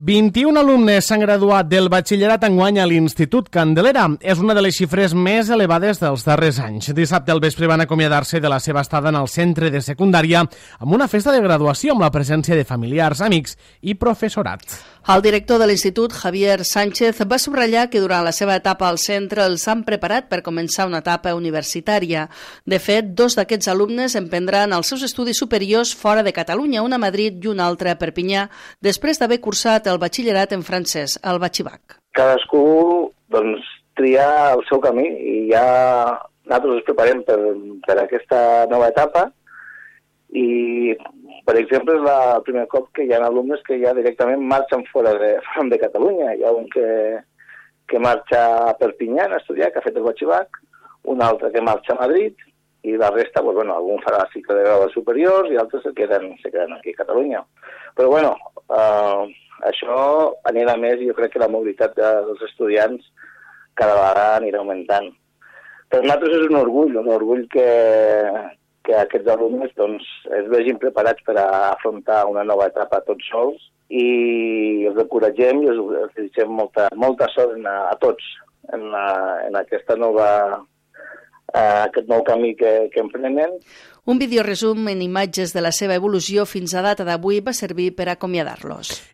21 alumnes s'han graduat del batxillerat enguany a l'Institut Candelera. És una de les xifres més elevades dels darrers anys. Dissabte al vespre van acomiadar-se de la seva estada en el centre de secundària amb una festa de graduació amb la presència de familiars, amics i professorat. El director de l'Institut, Javier Sánchez, va subratllar que durant la seva etapa al centre els han preparat per començar una etapa universitària. De fet, 2 d'aquests alumnes emprendran els seus estudis superiors fora de Catalunya, un a Madrid i un altre a Perpinyà, després d'haver cursat el batxillerat en francès, el Batxibac. Cadascú tria el seu camí i ja nosaltres ens preparem per aquesta nova etapa i, per exemple, és el primer cop que hi ha alumnes que ja directament marxen fora de Catalunya. Hi ha un que marxa a Perpinyà a estudiar, que ha fet el Batxibac, un altre que marxa a Madrid i la resta, algun farà cicle de grau superiors i altres se queden aquí a Catalunya. Però, això anirà més i jo crec que la mobilitat dels estudiants cada vegada anirà augmentant. Per nosaltres és un orgull que aquests alumnes es vegin preparats per a afrontar una nova etapa tots sols i els encoratgem i els desitgem molta sort a tots en aquest nou camí que emprenen. Un videoresum en imatges de la seva evolució fins a data d'avui va servir per acomiadar-los.